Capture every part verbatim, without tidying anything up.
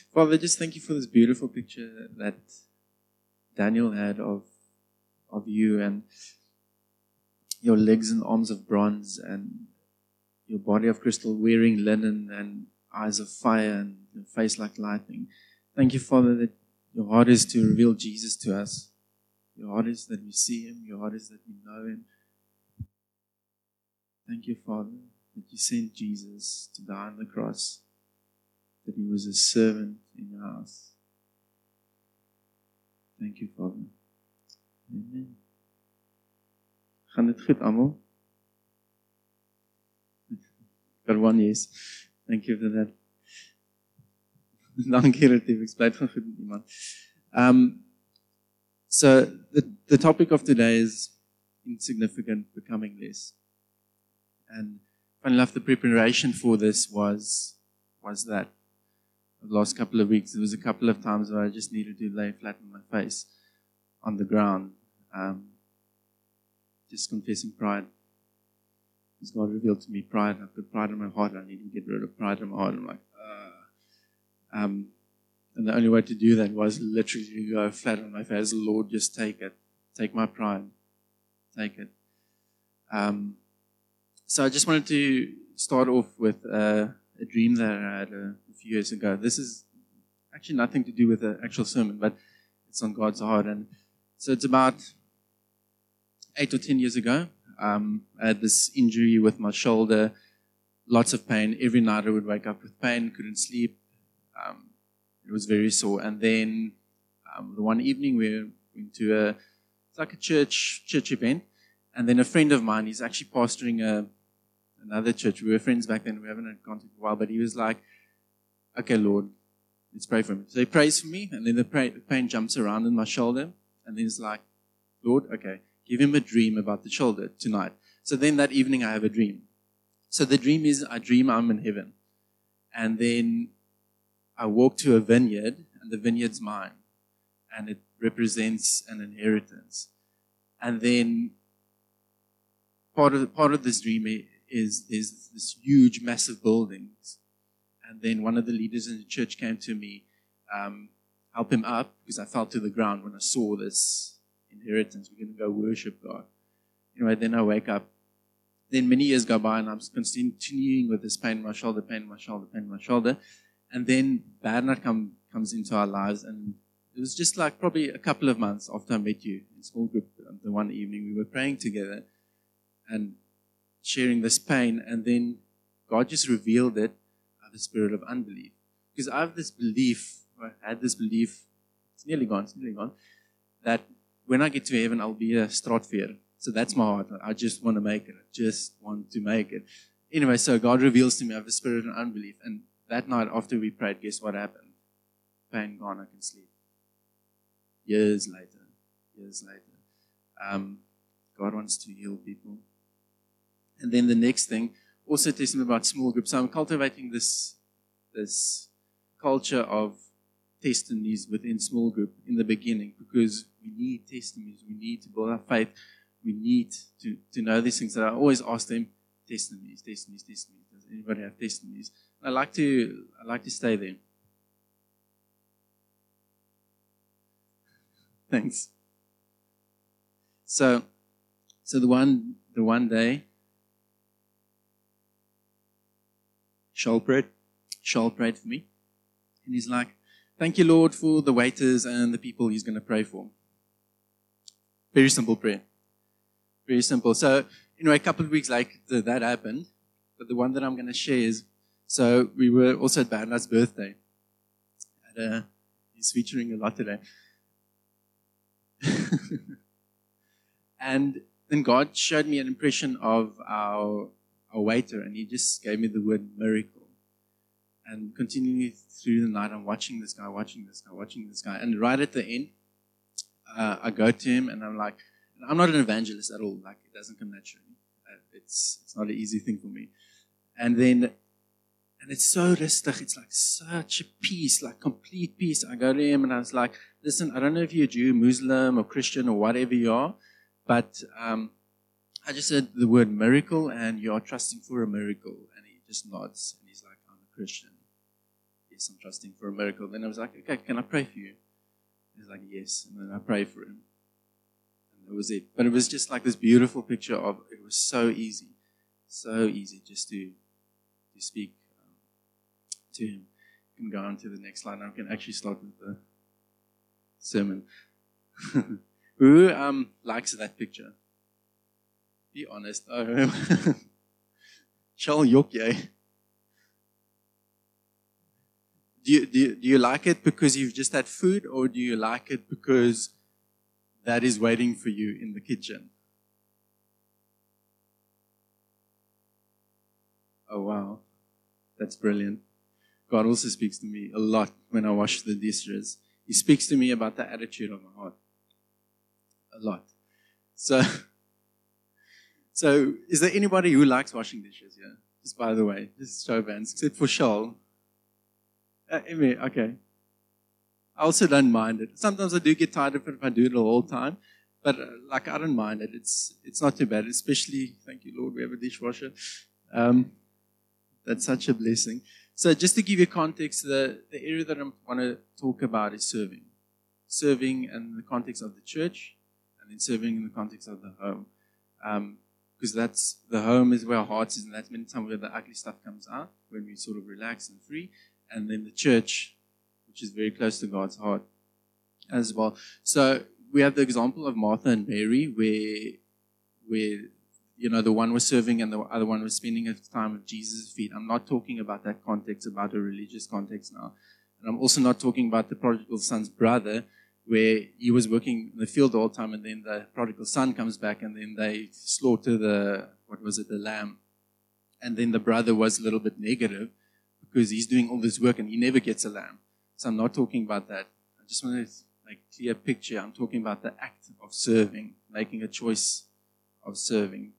Father, just thank you for this beautiful picture that Daniel had of of you and your legs and arms of bronze and your body of crystal, wearing linen and eyes of fire and your face like lightning. Thank you, Father, that your heart is to reveal Jesus to us. Your heart is that we see him. Your heart is that we know him. Thank you, Father, that you sent Jesus to die on the cross, that he was a servant in your house. Thank you, Father. Amen. Gaan dit goed, almal? Got one yes. Thank you for that. Dankie, Retief. Ek spyt gaan goed met iemand. Um, so, the, the topic of today is insignificant becoming less. And funny enough, the preparation for this was was that. The last couple of weeks, there was a couple of times where I just needed to lay flat on my face on the ground. Um, just confessing pride. Because God revealed to me pride. I've got pride in my heart. I need to get rid of pride in my heart. I'm like, uh. Um, and the only way to do that was literally to go flat on my face. Lord, just take it. Take my pride. Take it. Um, so I just wanted to start off with uh, a dream that I had a, a few years ago. This is actually nothing to do with the actual sermon, but it's on God's heart. And so it's about eight or ten years ago. Um, I had this injury with my shoulder, lots of pain. Every night I would wake up with pain, couldn't sleep. Um, it was very sore. And then um, the one evening we went to a, it's like a church church event. And then a friend of mine, he's actually pastoring a another church. We were friends back then. We haven't had contact for a while. But he was like, okay, Lord, let's pray for him. So he prays for me. And then the, pray, the pain jumps around in my shoulder. And then he's like, Lord, okay, give him a dream about the shoulder tonight. So then that evening I have a dream. So the dream is I dream I'm in heaven. And then I walk to a vineyard. And the vineyard's mine. And it represents an inheritance. And then part of, part of this dream is there's this huge, massive buildings. And then one of the leaders in the church came to me, um, help him up, because I fell to the ground when I saw this inheritance. We're going to go worship God. Anyway, then I wake up. Then many years go by, and I'm continuing with this pain in my shoulder, pain in my shoulder, pain in my shoulder. And then Bernard come, comes into our lives, and it was just like probably a couple of months after I met you in small group. The one evening we were praying together and sharing this pain, and then God just revealed it by the spirit of unbelief. Because I have this belief, or I had this belief, it's nearly gone, it's nearly gone, that when I get to heaven, I'll be a straatveer. So that's my heart. I just want to make it. I just want to make it. Anyway, so God reveals to me I have a spirit of unbelief. And that night after we prayed, guess what happened? Pain gone, I can sleep. Years later, years later. Um, God wants to heal people. And then the next thing, also testing about small groups. So I'm cultivating this, this culture of testimonies within small group in the beginning, because we need testimonies. We need to build our faith. We need to, to know these things. So I always ask them, testimonies, testimonies, testimonies. Does anybody have testimonies? I like to, I like to stay there. Thanks. So, so the one, the one day, Charles prayed, Charles prayed for me, and he's like, thank you, Lord, for the waiters and the people he's going to pray for. Very simple prayer. Very simple. So, you know, a couple of weeks later, that happened. But the one that I'm going to share is, so we were also at Bernard's birthday. And, uh, he's featuring a lot today. And then God showed me an impression of our, our waiter, and he just gave me the word miracle. And continually through the night, I'm watching this guy, watching this guy, watching this guy. And right at the end, uh, I go to him, and I'm like, I'm not an evangelist at all. Like, it doesn't come naturally. Uh, it's it's not an easy thing for me. And then, and it's so rustig. It's like such a peace, like complete peace. I go to him, and I was like, listen, I don't know if you're Jew, Muslim, or Christian, or whatever you are, but um, I just said the word miracle, and you are trusting for a miracle. And he just nods, and he's like, I'm a Christian. yes, I'm trusting for a miracle. Then I was like, okay, can I pray for you? He's like, yes. And then I prayed for him. And that was it. But it was just like this beautiful picture of, it was so easy, so easy just to, to speak um, to him. You can go on to the next slide. Now I can actually start with the sermon. Who um, likes that picture? Be honest. Oh, Shall yok jy. Do you, do, you, do you like it because you've just had food, or do you like it because that is waiting for you in the kitchen? Oh, wow. That's brilliant. God also speaks to me a lot when I wash the dishes. He speaks to me about the attitude of my heart. A lot. So, so is there anybody who likes washing dishes here? Just by the way, just show of hands, except for Shaul. Uh, Amy, okay. I also don't mind it. Sometimes I do get tired of it if I do it the whole time, but uh, like I don't mind it. It's it's not too bad. Especially, thank you, Lord, we have a dishwasher. Um, that's such a blessing. So just to give you context, the, the area that I want to talk about is serving. Serving in the context of the church, and then serving in the context of the home. Um, because that's, the home is where our hearts is, and that's many times where the ugly stuff comes out, when we sort of relax and free. And then the church, which is very close to God's heart as well. So we have the example of Martha and Mary, where, where you know, the one was serving and the other one was spending his time at Jesus' feet. I'm not talking about that context, about a religious context now. And I'm also not talking about the prodigal son's brother, where he was working in the field the whole time, and then the prodigal son comes back, and then they slaughter the, what was it, the lamb. And then the brother was a little bit negative, because he's doing all this work and he never gets a lamb. So I'm not talking about that. I just want to make a clear picture. I'm talking about the act of serving, making a choice of serving.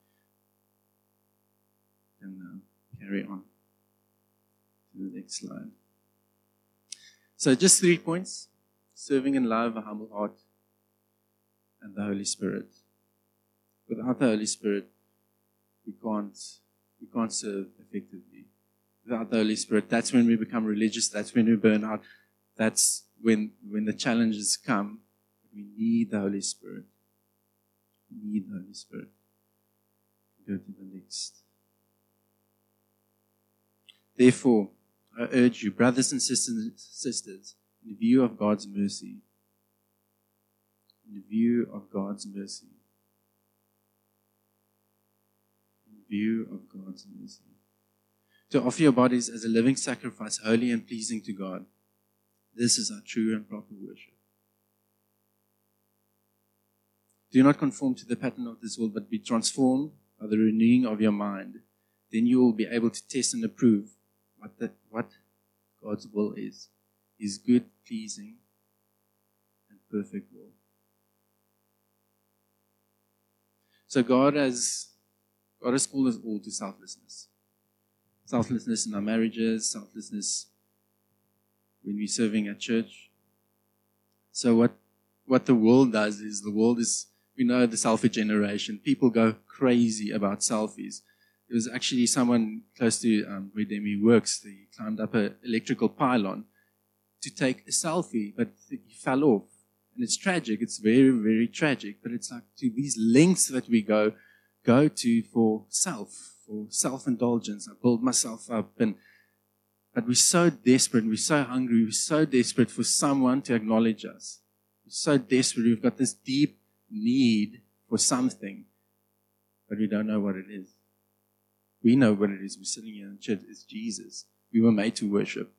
And uh, carry on to the next slide. So just three points. Serving in love, a humble heart, and the Holy Spirit. Without the Holy Spirit, we can't, we can't serve effectively. Without the Holy Spirit, that's when we become religious, that's when we burn out, that's when when the challenges come. We need the Holy Spirit. We need the Holy Spirit. Go to the next. Therefore, I urge you, brothers and sisters, sisters, in view of God's mercy, in view of God's mercy, in view of God's mercy, to offer your bodies as a living sacrifice, holy and pleasing to God. This is our true and proper worship. Do not conform to the pattern of this world, but be transformed by the renewing of your mind. Then you will be able to test and approve what, the, what God's will is. His good, pleasing, and perfect will. So God has, God has called us all to selflessness. Selflessness in our marriages, selflessness when we're serving at church. So what, what the world does is, the world is, we know the selfie generation. People go crazy about selfies. There was actually someone close to um, where Demi works. He climbed up an electrical pylon to take a selfie, but he fell off. And it's tragic. It's very, very tragic. But it's like to these lengths that we go, go to for self. For self-indulgence. I build myself up. And But we're so desperate, we're so hungry, we're so desperate for someone to acknowledge us. We're so desperate, we've got this deep need for something, but we don't know what it is. We know what it is. We're sitting here in church. It's Jesus. We were made to worship.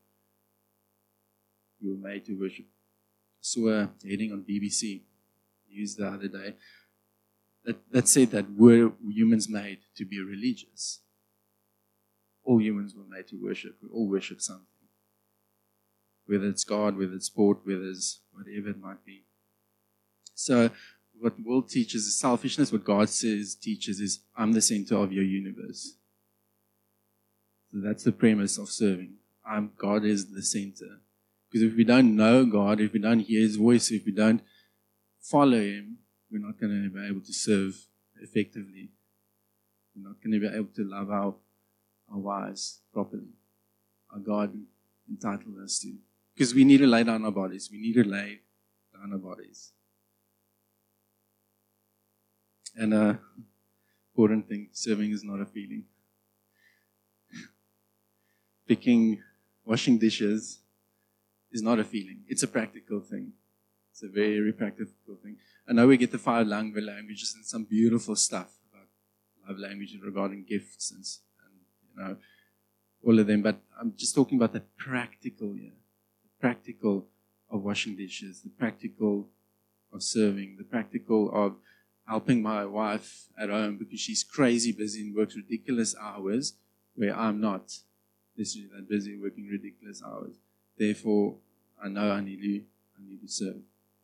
We were made to worship. I saw a heading on B B C news the other day that, that said that we're humans made to be religious. All humans were made to worship. We all worship something. Whether it's God, whether it's sport, whether it's whatever it might be. So what the world teaches is selfishness. What God says, teaches is, I'm the center of your universe. So that's the premise of serving. I'm, God is the center. Because if we don't know God, if we don't hear His voice, if we don't follow Him, we're not going to be able to serve effectively. We're not going to be able to love our, our wives properly. Our God entitled us to. Because we need to lay down our bodies. We need to lay down our bodies. And uh, important thing, serving is not a feeling. Picking, washing dishes is not a feeling. It's a practical thing. It's a very practical thing. I know we get the five language languages and some beautiful stuff about love language regarding gifts and, and you know all of them, but I'm just talking about the practical here. The practical of washing dishes, the practical of serving, the practical of helping my wife at home because she's crazy busy and works ridiculous hours where I'm not necessarily that busy working ridiculous hours. Therefore, I know I need to, I need to serve.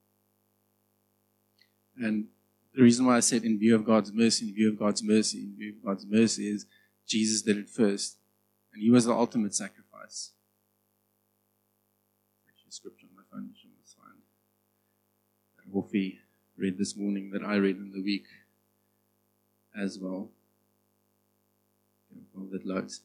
And the reason why I said in view of God's mercy, in view of God's mercy, in view of God's mercy is Jesus did it first. And he was the ultimate sacrifice. Actually, scripture on my phone, which I must find. That Wolfie read this morning, that I read in the week as well. All that loads.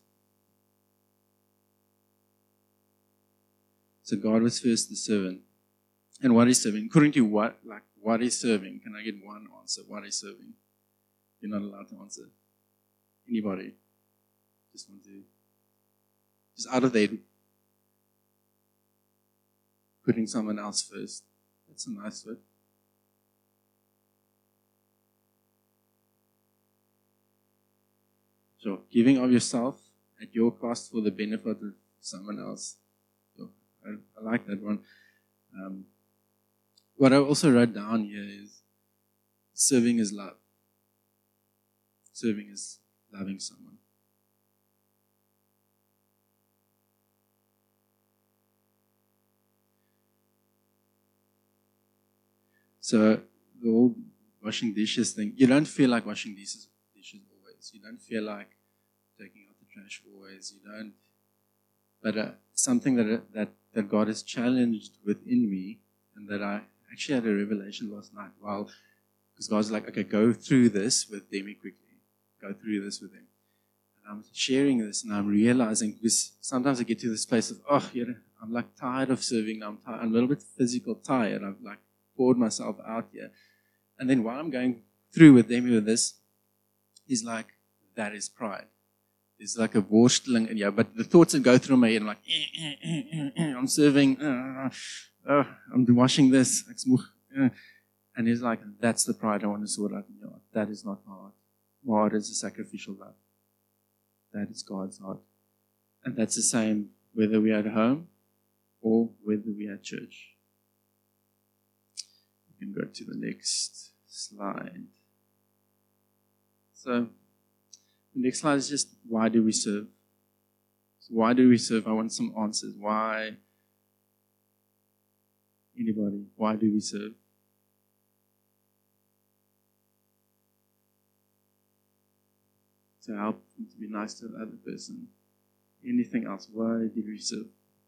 So God was first the servant. And what is serving? According to what, like, what is serving? Can I get one answer? What is serving? You're not allowed to answer. Anybody? Just want to, just out of there, putting someone else first. That's a nice word. Sure. Giving of yourself at your cost for the benefit of someone else. So I, I like that one. Um, what I also wrote down here is serving is love. Serving is loving someone. So the whole washing dishes thing, you don't feel like washing dishes, dishes always. You don't feel like taking out the trash always. You don't. But uh, something that, that that God has challenged within me, and that I actually had a revelation last night. Well, because God's like, okay, go through this with Demi quickly. Go through this with him. And I'm sharing this, and I'm realizing, because sometimes I get to this place of, oh, you know, I'm like tired of serving. Now I'm tired. I'm a little bit physical tired. I've like poured myself out here. And then while I'm going through with Demi with this, he's like, that is pride. It's like a worsteling, and yeah, but the thoughts that go through my head, I'm like, eh, eh, eh, eh, eh, I'm serving, uh, uh, I'm washing this, uh, and he's like, that's the pride I want to sort out in your heart. That is not my heart. My heart is a sacrificial love. That is God's heart. And that's the same whether we're at home or whether we're at church. We can go to the next slide. So, the next slide is just, why do we serve? So why do we serve? I want some answers. Why? Anybody? Why do we serve? To help, to be nice to the other person. Anything else? Why did we serve?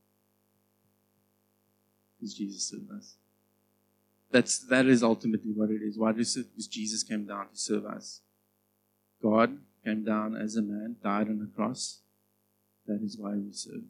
Because Jesus served us. That's, that is ultimately what it is. Why do we serve? Because Jesus came down to serve us. God came down as a man, died on the cross. That is why we serve.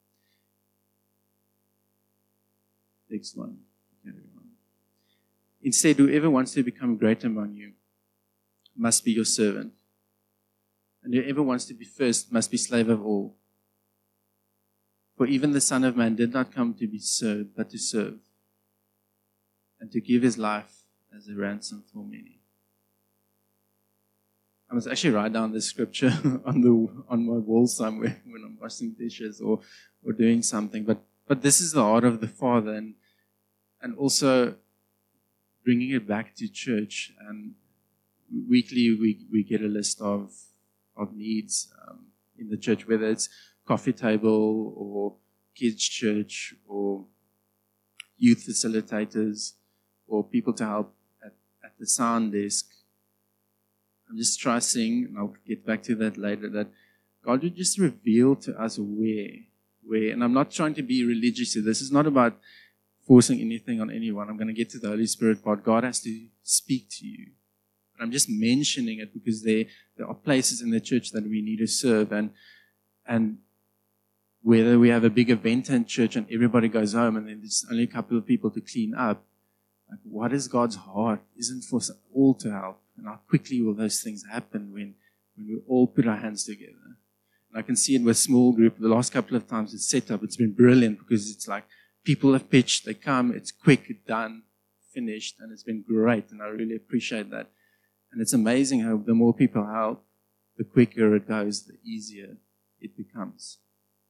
Next one. Carry on. Instead, whoever wants to become great among you must be your servant. And whoever wants to be first must be slave of all. For even the Son of Man did not come to be served, but to serve, and to give his life as a ransom for many. I must actually write down this scripture on the on my wall somewhere when I'm washing dishes or, or doing something. But but this is the heart of the Father, and and also bringing it back to church. And weekly we we get a list of of needs um, in the church, whether it's coffee table or kids church or youth facilitators or people to help at, at the sound desk. I'm just trusting, and I'll get back to that later, that God would just reveal to us where, where, and I'm not trying to be religious here. This is not about forcing anything on anyone. I'm going to get to the Holy Spirit part. God has to speak to you. But I'm just mentioning it because there, there are places in the church that we need to serve, and, and whether we have a big event in church and everybody goes home and then there's only a couple of people to clean up, like, what is God's heart? Isn't for us all to help. And how quickly will those things happen when, when we all put our hands together? And I can see it with small group. The last couple of times it's set up, it's been brilliant because it's like people have pitched, they come, it's quick, done, finished, and it's been great. And I really appreciate that. And it's amazing how the more people help, the quicker it goes, the easier it becomes.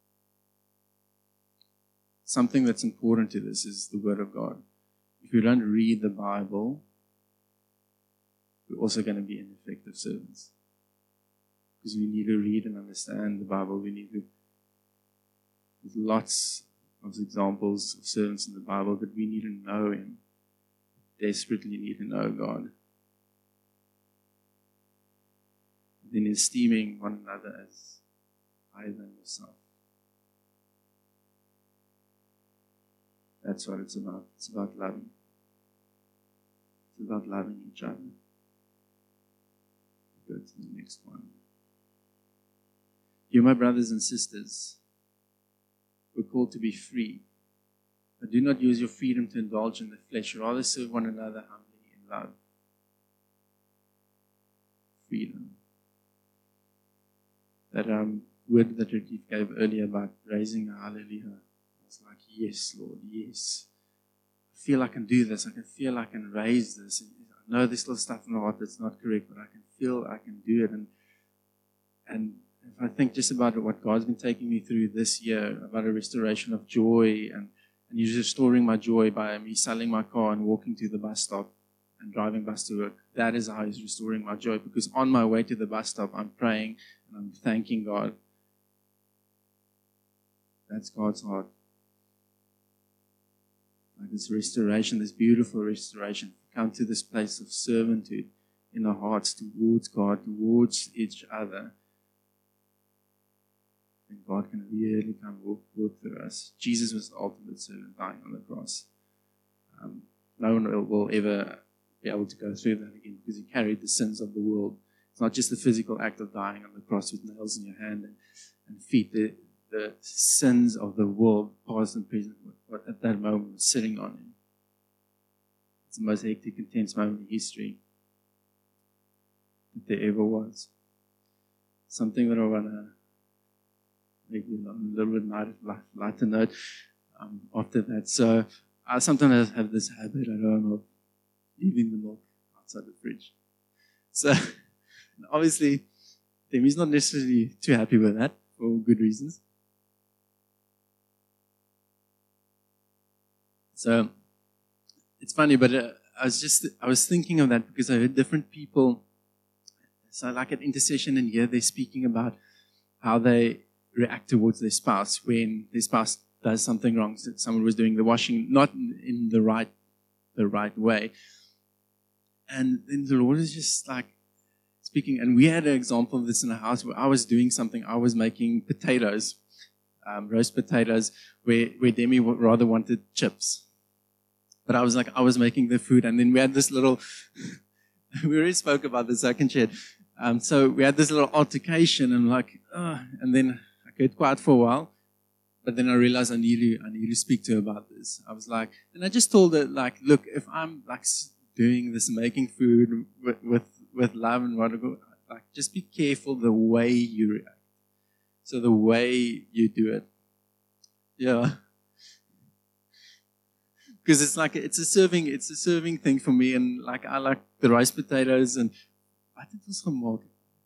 Something that's important to this is the Word of God. If you don't read the Bible, we're also going to be ineffective servants. Because we need to read and understand the Bible. We need to, there's lots of examples of servants in the Bible, but we need to know Him. Desperately need to know God. Then esteeming one another as higher than yourself. That's what it's about. It's about loving. It's about loving each other. Go to the next one. You, my brothers and sisters, were called to be free. But do not use your freedom to indulge in the flesh. Rather serve one another humbly in love. Freedom. That um, word that Retief gave earlier about raising a hallelujah. I was like, yes, Lord, yes. I feel I can do this. I can feel I can raise this. I know there's still stuff in the heart that's not correct, but I can feel I can do it. And and if I think just about what God's been taking me through this year, about a restoration of joy, and, and He's restoring my joy by me selling my car and walking to the bus stop and driving bus to work. That is how He's restoring my joy, because on my way to the bus stop, I'm praying and I'm thanking God. That's God's heart. Like this restoration, this beautiful restoration. Come to this place of servanthood in our hearts towards God, towards each other. And God can really come work, work through us. Jesus was the ultimate servant dying on the cross. Um, no one will, will ever be able to go through that again because He carried the sins of the world. It's not just the physical act of dying on the cross with nails in your hand and, and feet. The, the sins of the world, past and present, what at that moment was sitting on Him. It's the most hectic, intense moment in history that there ever was. Something that I want to maybe on a little bit lighter, lighter note um, after that. So I sometimes have this habit, I don't know, of leaving the milk outside the fridge. So obviously, Demi's not necessarily too happy with that for good reasons. So it's funny, but uh, I was just I was thinking of that because I heard different people. So like at intercession and here they're speaking about how they react towards their spouse when their spouse does something wrong. So someone was doing the washing not in the right the right way. And then the Lord is just like speaking. And we had an example of this in a house where I was doing something. I was making potatoes, um, roast potatoes, where, where Demi rather wanted chips. But I was like, I was making the food. And then we had this little, we already spoke about this, so I can share it. Um, so we had this little altercation and like, oh, and then I kept quiet for a while. But then I realized I need to, I need to speak to her about this. I was like, and I just told her, like, look, if I'm like doing this, making food with, with, with love and whatever, like, just be careful the way you react. So the way you do it. Yeah. Because it's like, it's a serving, it's a serving thing for me. And like, I like the rice potatoes and I think it was from Mark.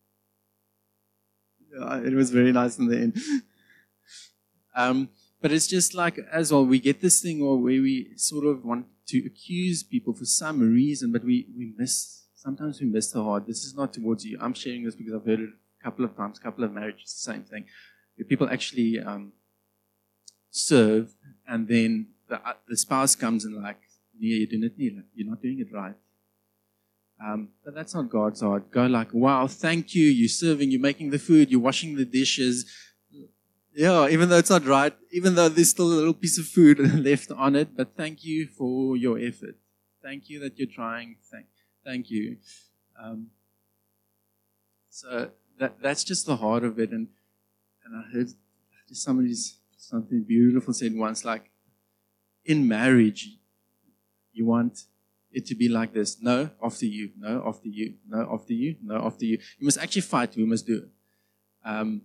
Yeah, it was very nice in the end. Um, but it's just like, as well, we get this thing where we sort of want to accuse people for some reason, but we, we miss, sometimes we miss the heart. This is not towards you. I'm sharing this because I've heard it a couple of times, a couple of marriages, the same thing. Where people actually um, serve, and then the, uh, the spouse comes and like, yeah, you're doing it, you're not doing it right. Um, but that's not God's heart. Go like, wow, thank you, you're serving, you're making the food, you're washing the dishes. Yeah, even though it's not right, even though there's still a little piece of food left on it, but thank you for your effort. Thank you that you're trying. Thank, thank you. Um, so that that's just the heart of it. And and I heard, I somebody's something beautiful said once, like, in marriage, you want it to be like this. No, after you. No, after you. No, after you. No, after you. You must actually fight. We must do it. Um,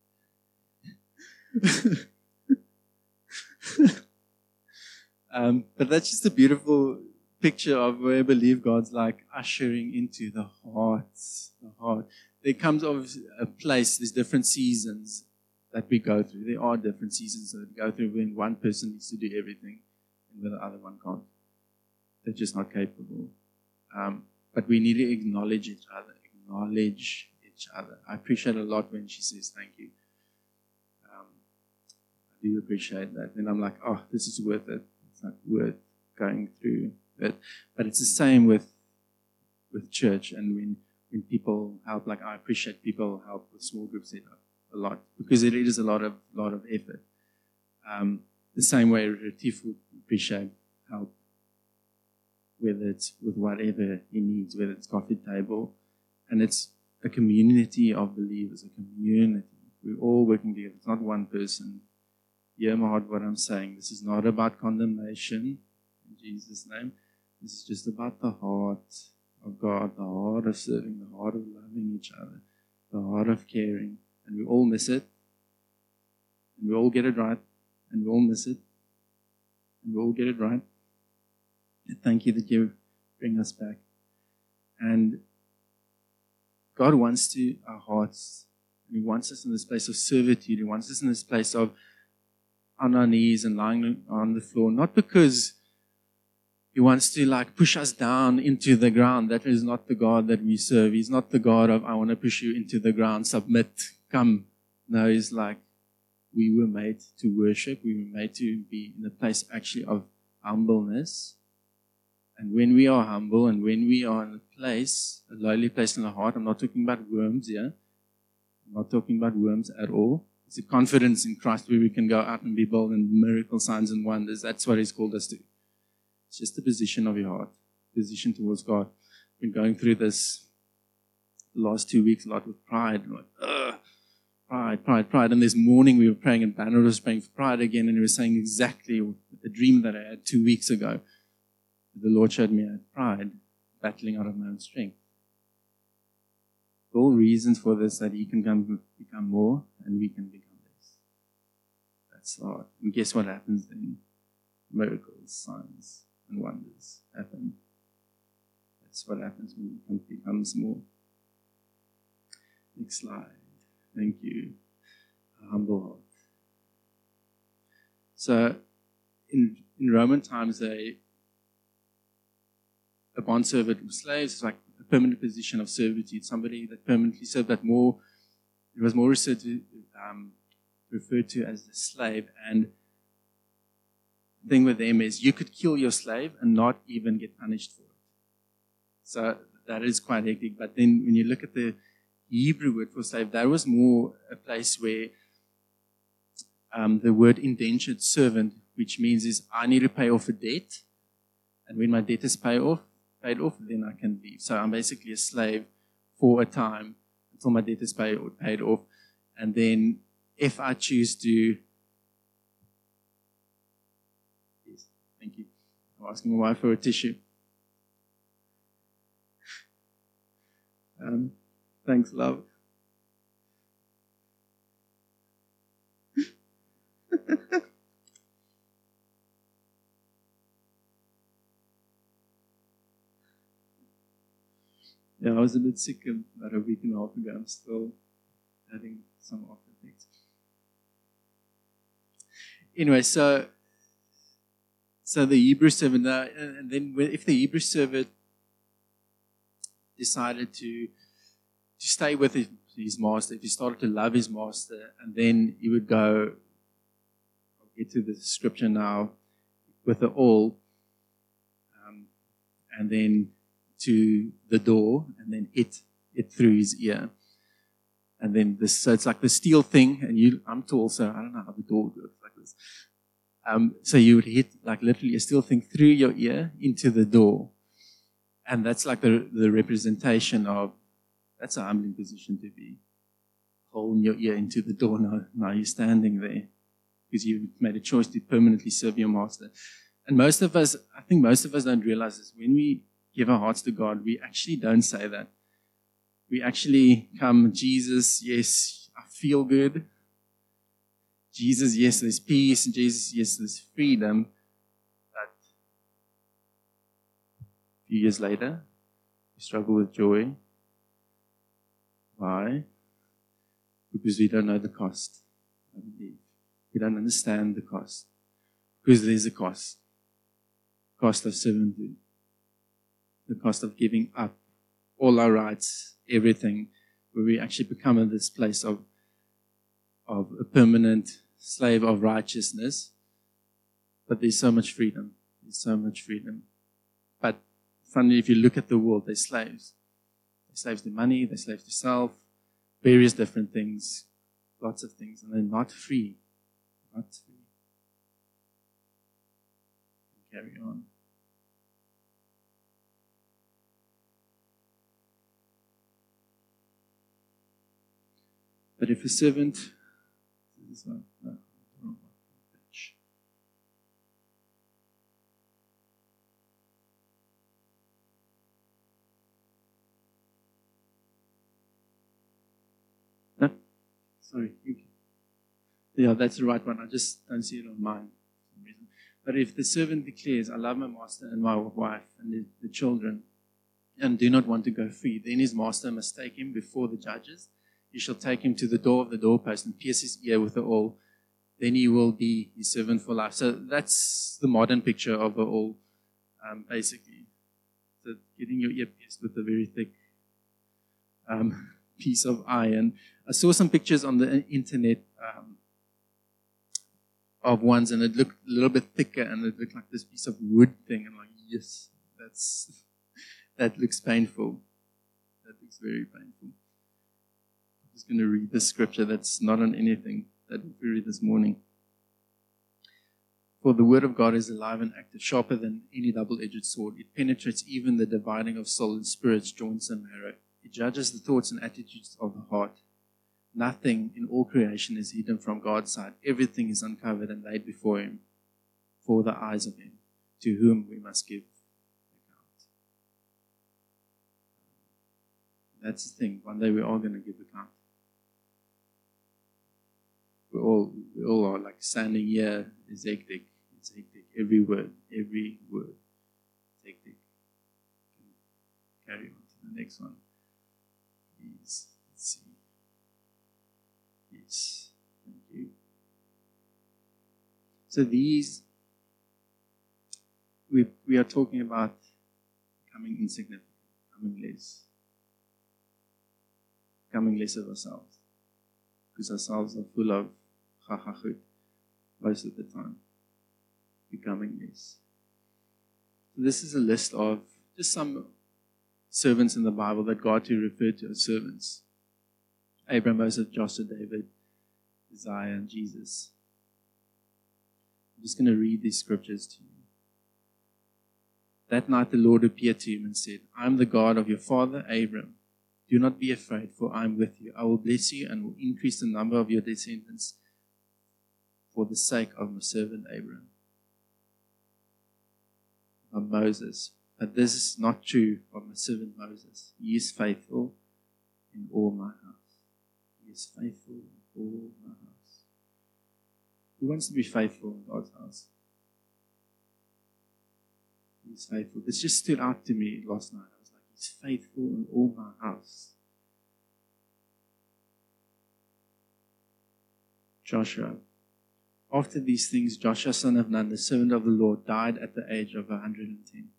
um, but that's just a beautiful picture of where I believe God's like ushering into the heart. The heart. There comes of a place, there's different seasons that we go through. There are different seasons that we go through when one person needs to do everything and when the other one can't. They're just not capable. Um, but we need to acknowledge each other. Acknowledge each other. I appreciate a lot when she says thank you. Um, I do appreciate that. And I'm like, oh, this is worth it. It's not worth going through it. But it's the same with with church. And when, when people help, like I appreciate people help with small group setup a lot because it is a lot of lot of effort. Um, the same way Retief would appreciate help, whether it's with whatever he needs, whether it's coffee table. And it's a community of believers, a community. We're all working together. It's not one person. Hear my heart what I'm saying. This is not about condemnation in Jesus' name. This is just about the heart of God, the heart of serving, the heart of loving each other, the heart of caring. And we all miss it. And we all get it right. And we all miss it. And we all get it right. And thank you that you bring us back. And God wants to our hearts. He wants us in this place of servitude. He wants us in this place of on our knees and lying on the floor. Not because He wants to like push us down into the ground. That is not the God that we serve. He's not the God of, I want to push you into the ground, submit, come. No, He's like, we were made to worship. We were made to be in a place actually of humbleness. And when we are humble and when we are in a place, a lowly place in the heart, I'm not talking about worms here. I'm not talking about worms at all. It's a confidence in Christ where we can go out and be bold and miracle signs and wonders. That's what He's called us to. It's just the position of your heart, position towards God. Been going through this the last two weeks a lot with pride. I'm like, ugh, pride, pride, pride. And this morning we were praying and Banner was praying for pride again, and he was saying exactly a dream that I had two weeks ago. The Lord showed me I had pride, battling out of my own strength. All reasons for this that He can come, become more and we can become less. That's hard. And guess what happens then? Miracles, signs, and wonders happen. That's what happens when He becomes more. Next slide. Thank you. A humble heart. So, in, in Roman times, they a bondservant with slaves is like a permanent position of servitude. Somebody that permanently served, that more, it was more referred to, um, referred to as the slave. And the thing with them is you could kill your slave and not even get punished for it. So that is quite hectic. But then when you look at the Hebrew word for slave, that was more a place where um, the word indentured servant, which means is I need to pay off a debt. And when my debt is paid off, paid off, then I can leave. So I'm basically a slave for a time until my debt is paid, paid off. And then if I choose to, yes, thank you. I'm asking my wife for a tissue. Um, thanks, love. Yeah, I was a bit sick about a week and a half ago. I'm still having some after effects. Anyway, so so the Hebrew servant, uh, and then if the Hebrew servant decided to to stay with his, his master, if he started to love his master, and then he would go, I'll get to the scripture now, with the awl, um, and then to the door, and then hit it through his ear. And then this, so it's like the steel thing, and you, I'm tall, so I don't know how the door works like this. Um, so you would hit like literally a steel thing through your ear into the door. And that's like the, the representation of, that's a humbling position to be. hole in your ear into the door. Now, now you're standing there because you've made a choice to permanently serve your master. And most of us, I think most of us don't realize this. When we give our hearts to God, we actually don't say that. We actually come, Jesus, yes, I feel good. Jesus, yes, there's peace. Jesus, yes, there's freedom. But a few years later, we struggle with joy. Why? Because we don't know the cost, I believe. We don't understand the cost. Because there's a cost. Cost of servanthood. The cost of giving up all our rights, everything, where we actually become in this place of, of a permanent slave of righteousness. But there's so much freedom. There's so much freedom. But funny, if you look at the world, they're slaves. They're slaves to money, they're slaves to self, various different things, lots of things, and they're not free. Not free. Carry on. But if a servant, this one, no, wrong page. No, sorry. Yeah, that's the right one. I just don't see it on mine for some reason. But if the servant declares, I love my master and my wife and the, the children, and do not want to go free, then his master must take him before the judges. He shall take him to the door of the doorpost and pierce his ear with the awl. Then he will be his servant for life. So that's the modern picture of a awl, um, basically. So getting your ear pierced with a very thick um, piece of iron. I saw some pictures on the internet um, of ones, and it looked a little bit thicker, and it looked like this piece of wood thing. I'm like, yes, that's that looks painful. That looks very painful. I'm just going to read the scripture that's not on anything that we read this morning. For the word of God is alive and active, sharper than any double-edged sword. It penetrates even the dividing of soul and spirits, joints and marrow. It judges the thoughts and attitudes of the heart. Nothing in all creation is hidden from God's sight. Everything is uncovered and laid before him, for the eyes of him, to whom we must give account. That's the thing. One day we're all going to give account. We all, we all are like standing here. It's hectic. It's hectic. Every word, every word. It's hectic. Carry on to the next one. Please, let's see. Yes, thank you. So these, we we are talking about becoming insignificant, becoming less, becoming less of ourselves, because ourselves are full of chachachut most of the time, becoming less. So this is a list of just some servants in the Bible that God to refer to as servants. Abraham, Moses, Joshua, David, Isaiah, and Jesus. I'm just going to read these scriptures to you. That night the Lord appeared to him and said, I am the God of your father Abraham. Do not be afraid, for I am with you. I will bless you and will increase the number of your descendants for the sake of my servant Abraham. Of Moses. But this is not true of my servant Moses. He is faithful in all my house. He is faithful in all my house. Who wants to be faithful in God's house? He is faithful. This just stood out to me last night. I was like, He's faithful in all my house. Joshua. After these things, Joshua, son of Nun, the servant of the Lord, died at the age of one hundred ten.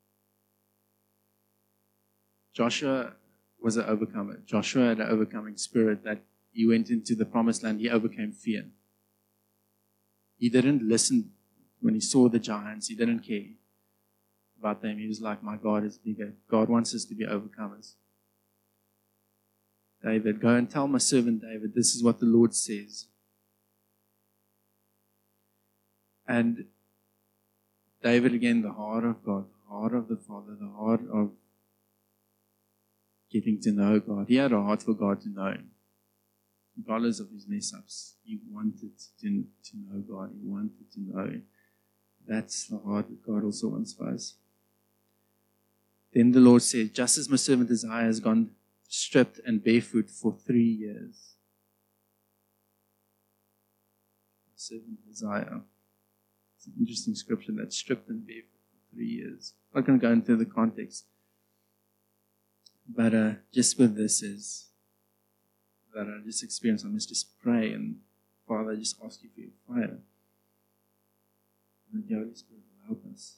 Joshua was an overcomer. Joshua had an overcoming spirit that he went into the promised land. He overcame fear. He didn't listen when he saw the giants. He didn't care about them. He was like, my God is bigger. God wants us to be overcomers. David, go and tell my servant David, this is what the Lord says. And David, again, the heart of God, the heart of the Father, the heart of getting to know God. He had a heart for God to know him. regardless of his mess-ups, he wanted to, to know God. He wanted to know him. That's the heart that God also wants for us. Then the Lord said, just as my servant Isaiah has gone stripped and barefoot for three years. My servant Isaiah. It's an interesting scripture, that stripped and barefoot for three years. I'm not going to go into the context. But uh, just with this is that I just experienced, I must just pray, and Father, I just ask you for your fire. And the Holy Spirit will help us.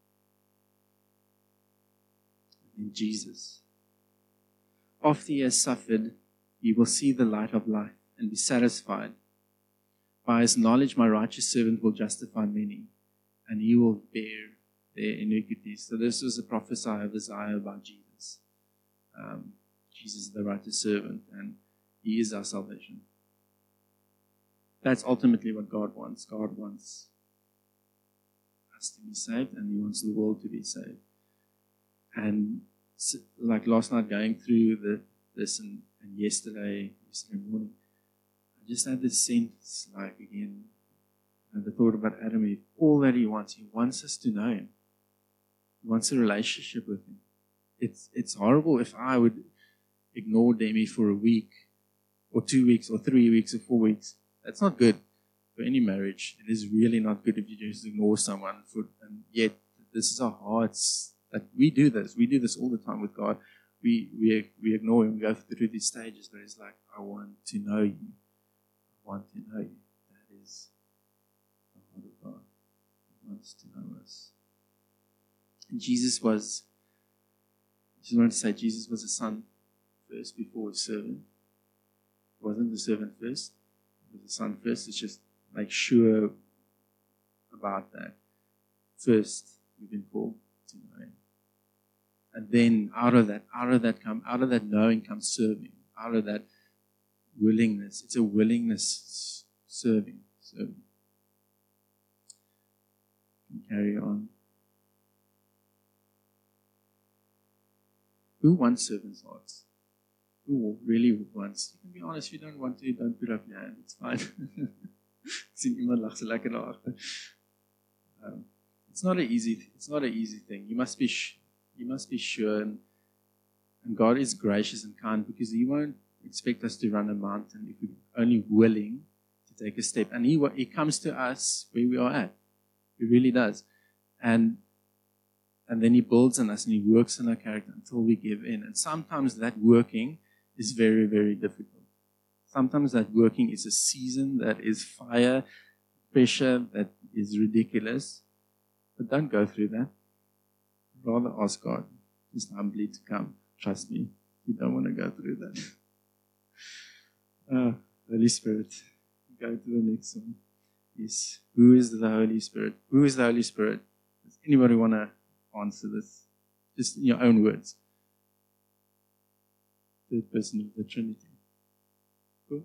And then Jesus. After he has suffered, he will see the light of life and be satisfied. By his knowledge, my righteous servant will justify many, and he will bear their iniquities. So this was a prophecy of Isaiah about Jesus. Um, Jesus is the righteous servant, and he is our salvation. That's ultimately what God wants. God wants us to be saved, and he wants the world to be saved. And so, like last night, going through the, this and, and yesterday, yesterday morning, I just had this sense, like again, and the thought about Adam and Eve, all that he wants, he wants us to know him. He wants a relationship with him. It's it's horrible if I would ignore Demi for a week, or two weeks, or three weeks, or four weeks. That's not good for any marriage. It is really not good if you just ignore someone. For, and yet, this is our hearts. That we do this. We do this all the time with God. We we we ignore him. We go through these stages where it's like, I want to know you. I want to know you. That is the heart of God. He wants to know us. And Jesus was, I just wanted to say, Jesus was a son first before a servant. It wasn't the servant first. It was the son first. It's just make sure about that. First, we've been called to know him. And then out of that, out of that come, out of that knowing comes serving. Out of that willingness. It's a willingness serving. Serving. Carry on. Who wants servants' hearts? Who really wants? You can be honest, if you don't want to, don't put up your hand. It's fine. Sien iemand lag so lekker daar agter. Um, it's not an easy. It's not an easy thing. You must be. Sh- you must be sure, and, and God is gracious and kind, because He won't expect us to run a mountain if we're only willing to take a step. And He He comes to us where we are at. He really does, and. And then He builds on us and He works on our character until we give in. And sometimes that working is very, very difficult. Sometimes that working is a season that is fire, pressure that is ridiculous. But don't go through that. Rather ask God just humbly to come. Trust me, you don't want to go through that. Uh, Holy Spirit. Go to the next one. Yes. Who is the Holy Spirit? Who is the Holy Spirit? Does anybody want to answer this? Just in your own words. Third person of the Trinity. Cool?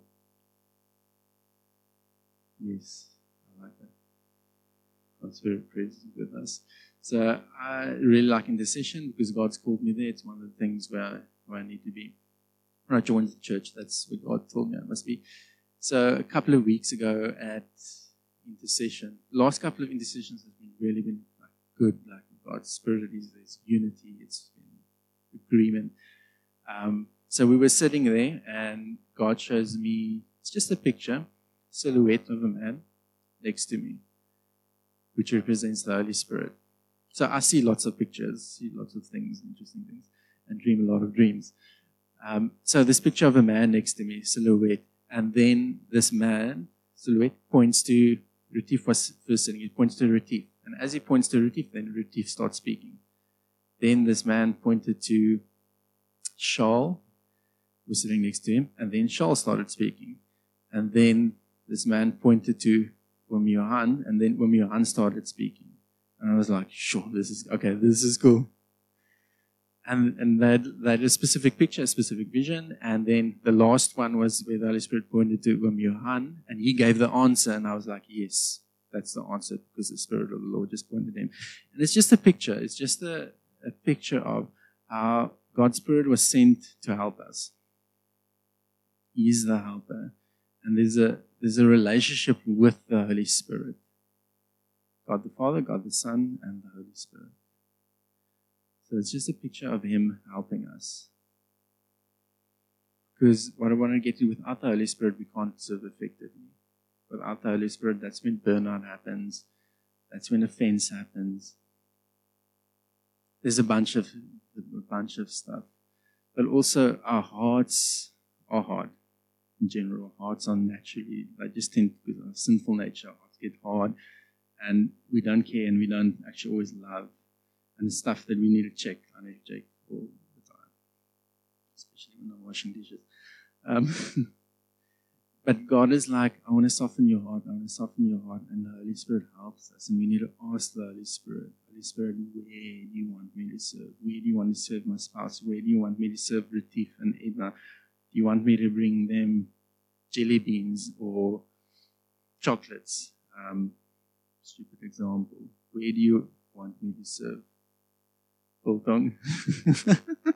Yes, I like that. God's Spirit present with us. So I really like intercession because God's called me there. It's one of the things where, where I need to be. When I joined the church, that's what God told me I must be. So a couple of weeks ago at intercession, the last couple of intercessions have been really been like good, like God's Spirit is there's unity, it's in agreement. Um, so we were sitting there, and God shows me, it's just a picture, silhouette of a man next to me, which represents the Holy Spirit. So I see lots of pictures, see lots of things, interesting things, and dream a lot of dreams. Um, so this picture of a man next to me, silhouette, and then this man, silhouette, points to Retief was first sitting, he points to Retief. And as he points to Retief, then Retief starts speaking. Then this man pointed to Shaul, who was sitting next to him, and then Shaul started speaking. And then this man pointed to Wim Johan, and then Wim Johan started speaking. And I was like, sure, this is, okay, this is cool. And and that that is a specific picture, a specific vision. And then the last one was where the Holy Spirit pointed to Wim Johan, and he gave the answer, and I was like, yes. That's the answer, because the Spirit of the Lord just pointed him. And it's just a picture. It's just a, a picture of how God's Spirit was sent to help us. He is the helper. And there's a there's a relationship with the Holy Spirit. God the Father, God the Son, and the Holy Spirit. So it's just a picture of Him helping us. Because what I want to get to, without the Holy Spirit, we can't serve effectively. Without the Holy Spirit, that's when burnout happens. That's when offense happens. There's a bunch of a bunch of stuff. But also our hearts are hard in general. Hearts are naturally, they just tend, because of sinful nature, our hearts get hard. And we don't care and we don't actually always love. And the stuff that we need to check, I need to check all the time. Especially when I'm washing dishes. Um, but God is like, I want to soften your heart. I want to soften your heart. And the Holy Spirit helps us. And we need to ask the Holy Spirit, Holy Spirit, where do you want me to serve? Where do you want to serve my spouse? Where do you want me to serve Retief and Edna? Do you want me to bring them jelly beans or chocolates? Um, stupid example. Where do you want me to serve? Biltong. uh,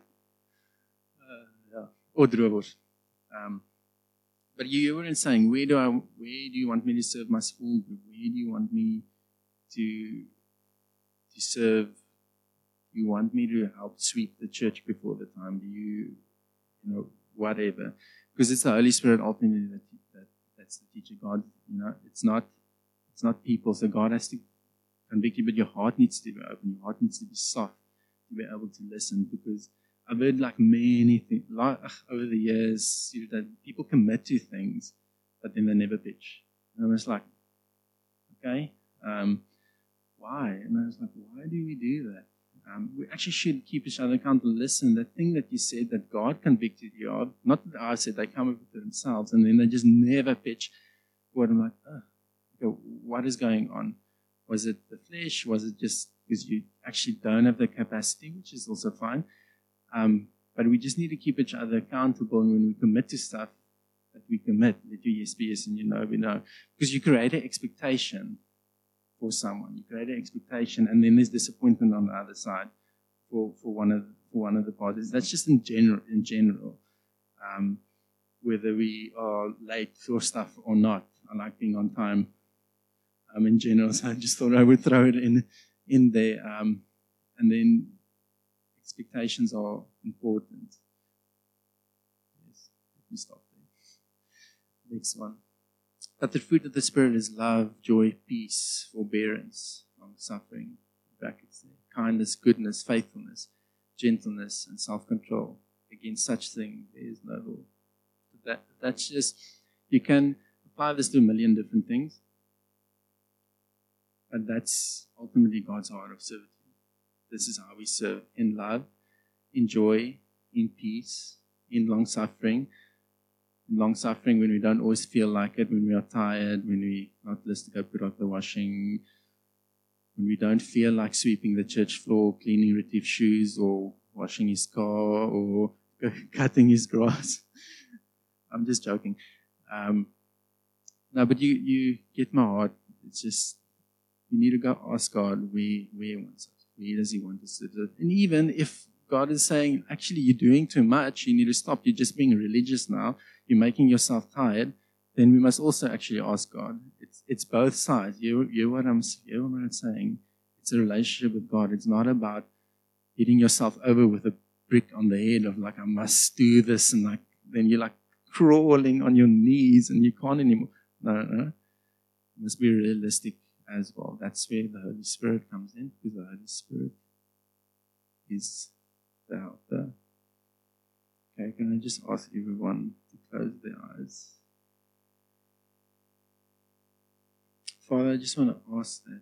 yeah. Or droewors. Um, but you, you weren't saying, where do I, where do you want me to serve my school group? Where do you want me to, to serve? Do you want me to help sweep the church before the time? Do you, you know, whatever? Because it's the Holy Spirit ultimately that, that that's the teacher. God, you know, it's not, it's not people. So God has to convict you, but your heart needs to be open. Your heart needs to be soft to be able to listen. Because I've heard like many things like, over the years, you know, that people commit to things, but then they never pitch. And I was like, okay, um, why? And I was like, why do we do that? Um, we actually should keep each other accountable. Listen, the thing that you said that God convicted you of, not that I said, they come up with it themselves, and then they just never pitch. What I'm like, oh, okay, what is going on? Was it the flesh? Was it just because you actually don't have the capacity, which is also fine? Um, but we just need to keep each other accountable, and when we commit to stuff, that we commit, let your yes be yes and you know we know. Because you create an expectation for someone. You create an expectation, and then there's disappointment on the other side for, for one of for one of the parties. That's just in general. In general, um, whether we are late for stuff or not. I like being on time. Um, in general, so I just thought I would throw it in in there. Um, and then expectations are important. Yes, let me stop there. Next one. But the fruit of the Spirit is love, joy, peace, forbearance, long-suffering, brackets there, kindness, goodness, faithfulness, gentleness, and self-control. Against such thing, there is no law. That, that's just, you can apply this to a million different things, but that's ultimately God's heart of servitude. This is how we serve, in love, in joy, in peace, in long-suffering. Long-suffering when we don't always feel like it, when we are tired, when we not list to go put out the washing, when we don't feel like sweeping the church floor, cleaning Retief's shoes, or washing his car, or cutting his grass. I'm just joking. Um, no, but you, you get my heart. It's just, you need to go ask God where, where He wants us. Where does He want us to live? And even if God is saying, actually, you're doing too much, you need to stop. You're just being religious now. You're making yourself tired. Then we must also actually ask God. It's it's both sides. You you what I'm you what I'm saying. It's a relationship with God. It's not about hitting yourself over with a brick on the head of like I must do this, and like then you're like crawling on your knees and you can't anymore. No, no, no. You must be realistic as well. That's where the Holy Spirit comes in, because the Holy Spirit is the helper. Okay, can I just ask everyone to close their eyes? Father, I just want to ask that.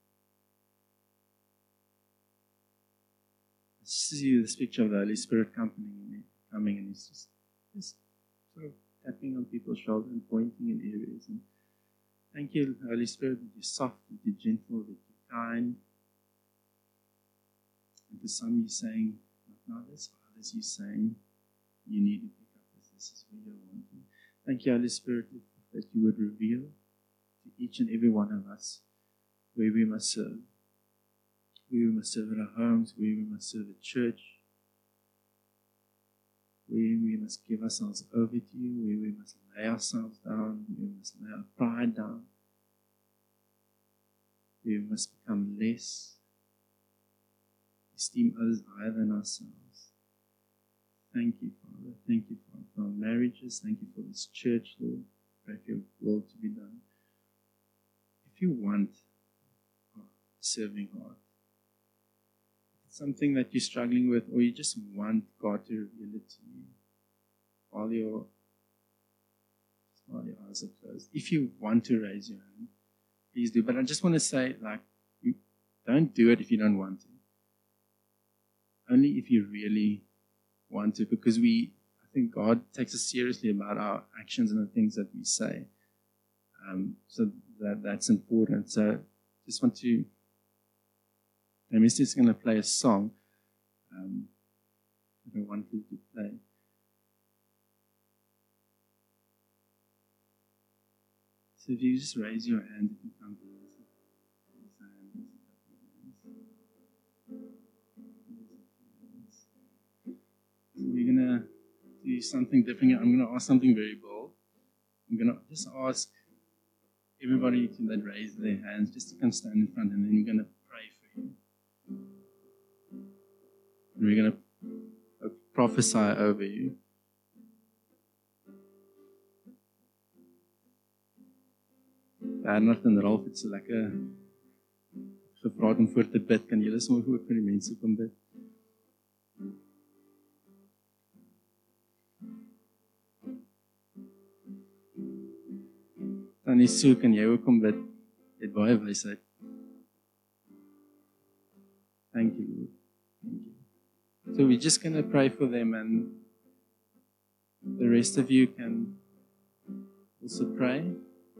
I see this picture of the Holy Spirit coming, coming and He's just, just sort of tapping on people's shoulders and pointing in areas. And thank you, Holy Spirit, that you're soft, that you're gentle, that you're kind. And for some, you're saying, not this, for others, you're saying, you need to pick up this. This is where you're wanting. Thank you, Holy Spirit, that you would reveal to each and every one of us where we must serve. Where we must serve at our homes, where we must serve at church, where we must give ourselves over to you, where we must lay ourselves down, where we must lay our pride down, where we must become less, esteem others higher than ourselves. Thank you, Father. Thank you, Father, for our marriages. Thank you for this church, Lord. Pray for your will to be done. If you want a serving heart, something that you're struggling with, or you just want God to reveal it to you while your while your eyes are closed. If you want to raise your hand, please do. But I just want to say, like, you don't do it if you don't want to. Only if you really want to, because we, I think God takes us seriously about our actions and the things that we say. Um, so that that's important. So just want to. I'm just going to play a song um, that I wanted to play. So if you just raise your hand, if you can't do this. So we're going to do something different. I'm going to ask something very bold. I'm going to just ask everybody to that raise their hands just to come stand in front, and then we're going to pray for you. And we're going to prophesy over you. Bernard en Ralf het so lekker gevra om voor te bid. Kan julle sommer ook vir die mense kom bid? Dan is so, kan jy ook kom bid. Het baie wysheid. Thank you, Lord. Thank you. So we're just going to pray for them, and the rest of you can also pray.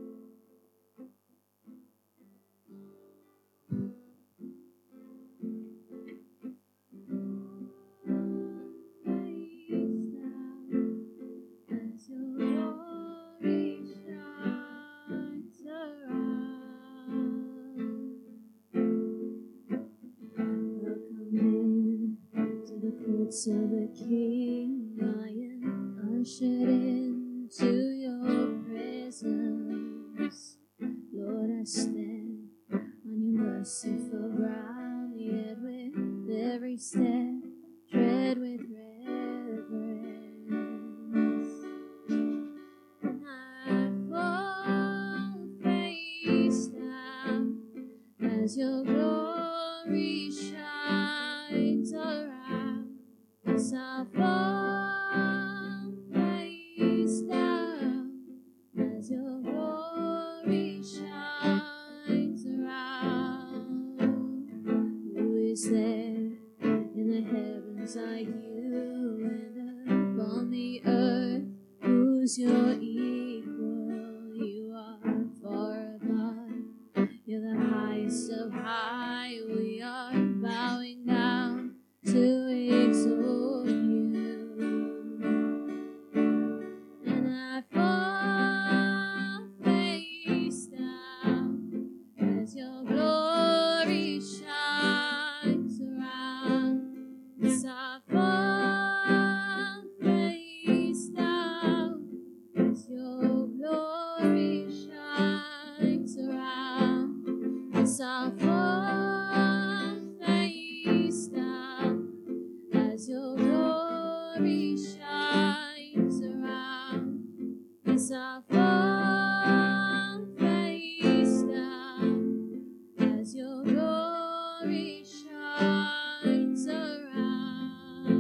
So the King, I am ushered into your presence. Lord, I stand on your merciful ground, yet with every step tread with reverence. And I fall face down as your glory shines around. As I fall face down, as your glory shines around. Who is there in the heavens like you, and upon the earth who's your equal? You are far above, you're the highest of high. We are bowing down to exalt you, and I fall face down as your glory shines around. As I fall face down as your glory shines around. As I fall face down as your glory shines around. As I fall face down as your glory shines around.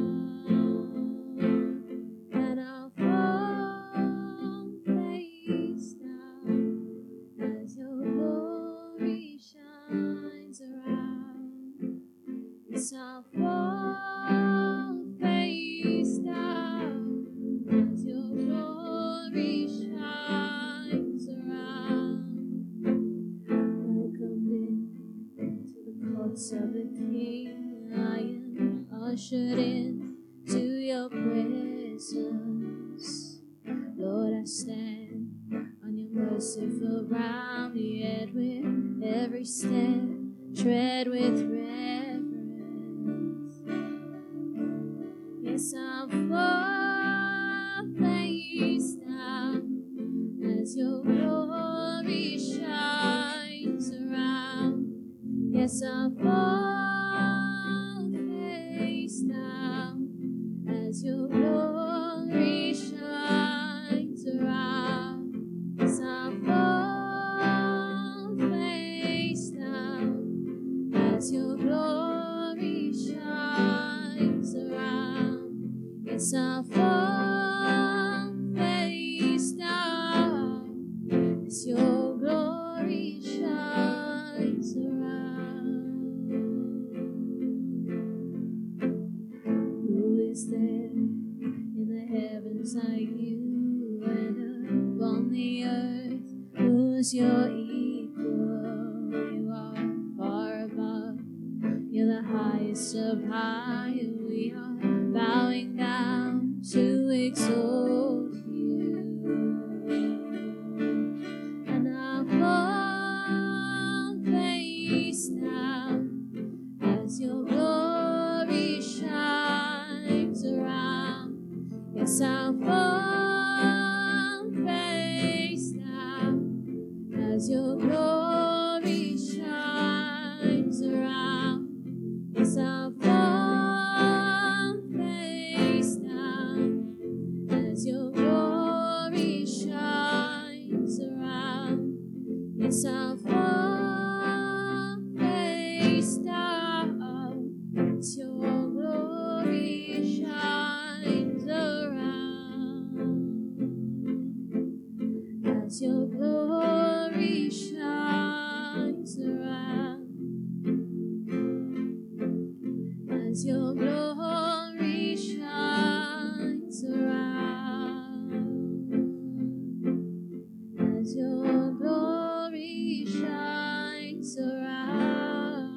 And I'll fall face down as your glory shines around. As I'll fall face down as your glory shines around. Welcomed into the courts of the King, I am ushered in to your presence. Lord, I stand on your merciful ground, yet with every step tread with reverence. Yes, I'll fall Yes, I'll fall face down as your glory shines around. Yes, I'll fall face down as your glory shines around. Yes, I'll fall face down as your glory shines around. Who is there in the heavens like you, and upon the earth who's your equal? You are far above, you're the highest of high, and we are bowing down to exalt you. And I'll fall face down as your glory shines around. Yes, I'll fall face down as your glory shines around. Yes, I'll fall face down as your glory shines around. Yes, I'll fall face down as your glory shines around. As your glory shines around. As your glory shines around. As your glory shines around.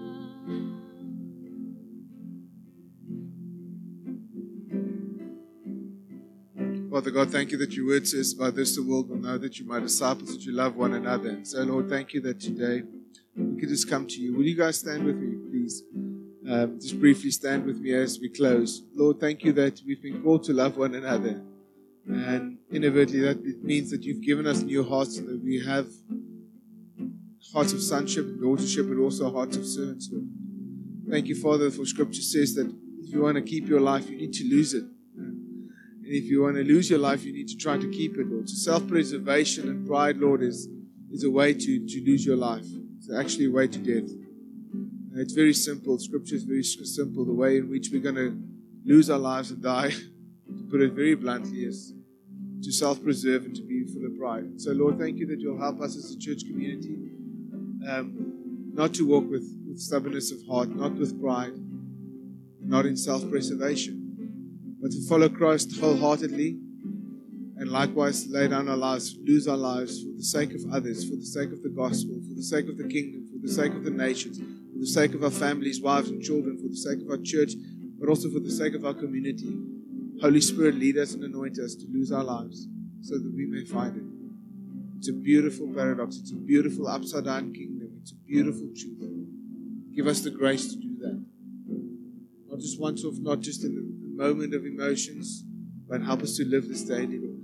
Father God, thank you that your word says, by this the world will know that you're my disciples, that you love one another. And so, Lord, thank you that today we could just come to you. Will you guys stand with me, please? Um, just briefly stand with me as we close. Lord, thank you that we've been called to love one another. And inadvertently, that it means that you've given us new hearts and that we have hearts of sonship and daughtership, but also hearts of servanthood. Thank you, Father, for Scripture says that if you want to keep your life, you need to lose it. And if you want to lose your life, you need to try to keep it, Lord. So self-preservation and pride, Lord, is, is a way to, to lose your life. It's actually a way to death. Uh, It's very simple. Scripture is very simple. The way in which we're going to lose our lives and die, to put it very bluntly, is to self-preserve and to be full of pride. So, Lord, thank you that you'll help us as a church community um, not to walk with, with stubbornness of heart, not with pride, not in self-preservation, but to follow Christ wholeheartedly and likewise lay down our lives, lose our lives for the sake of others, for the sake of the gospel, for the sake of the kingdom, for the sake of the nations, for the sake of our families, wives and children, for the sake of our church, but also for the sake of our community. Holy Spirit, lead us and anoint us to lose our lives so that we may find it. It's a beautiful paradox. It's a beautiful upside down kingdom. It's a beautiful truth. Give us the grace to do that. Not just once off, not just in a moment of emotions, but help us to live this daily, Lord.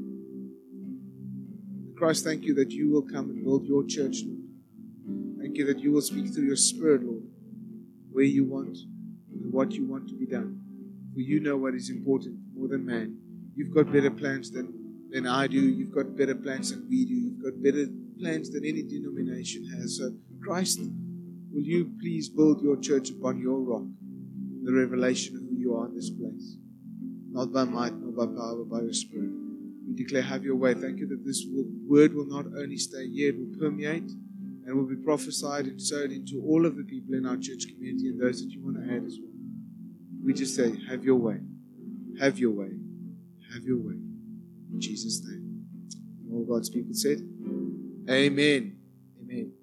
Christ, thank you that you will come and build your church, Lord. Thank you that you will speak through your Spirit, Lord, where you want and what you want to be done. For you know what is important more than man. You've got better plans than, than I do. You've got better plans than we do. You've got better plans than any denomination has. So, Christ, will you please build your church upon your rock, the revelation of who you are in this place. Not by might, nor by power, but by your Spirit. We declare, have your way. Thank you that this word will not only stay here, it will permeate and will be prophesied and sowed into all of the people in our church community and those that you want to add as well. We just say, have your way. Have your way. Have your way. In Jesus' name. And all God's people said, Amen. Amen.